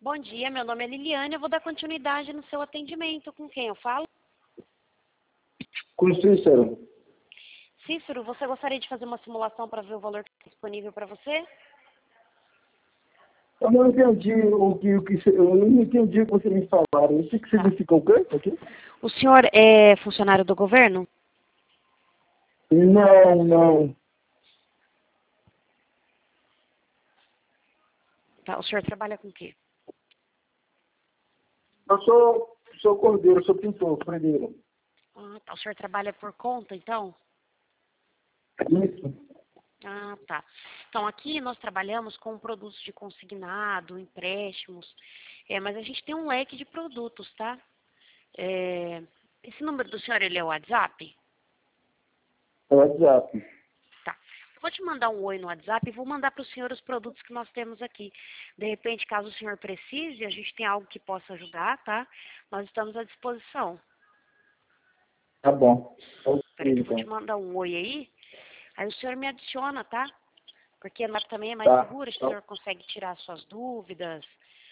Bom dia, meu nome é Liliane, eu vou dar continuidade no seu atendimento. Com quem eu falo? Com o Cícero. Cícero, você gostaria de fazer uma simulação para ver o valor que está disponível para você? Eu não entendi eu não entendi o que você me falaram. O que significa o quê aqui? O senhor é funcionário do governo? Não. Tá, o senhor trabalha com o quê? Eu sou cordeiro, sou pintor, fregueiro. Ah, tá. O senhor trabalha por conta, então? Isso. Ah, tá. Então, aqui nós trabalhamos com produtos de consignado, empréstimos, mas a gente tem um leque de produtos, tá? Esse número do senhor, ele é o WhatsApp? É WhatsApp. Tá. Eu vou te mandar um oi no WhatsApp e vou mandar para o senhor os produtos que nós temos aqui. De repente, caso o senhor precise, a gente tem algo que possa ajudar, tá? Nós estamos à disposição. Tá bom. Peraí Ok, que eu vou te então. mandar um oi aí o senhor me adiciona, tá? Porque também é mais Tá. seguro, o senhor consegue tirar suas dúvidas,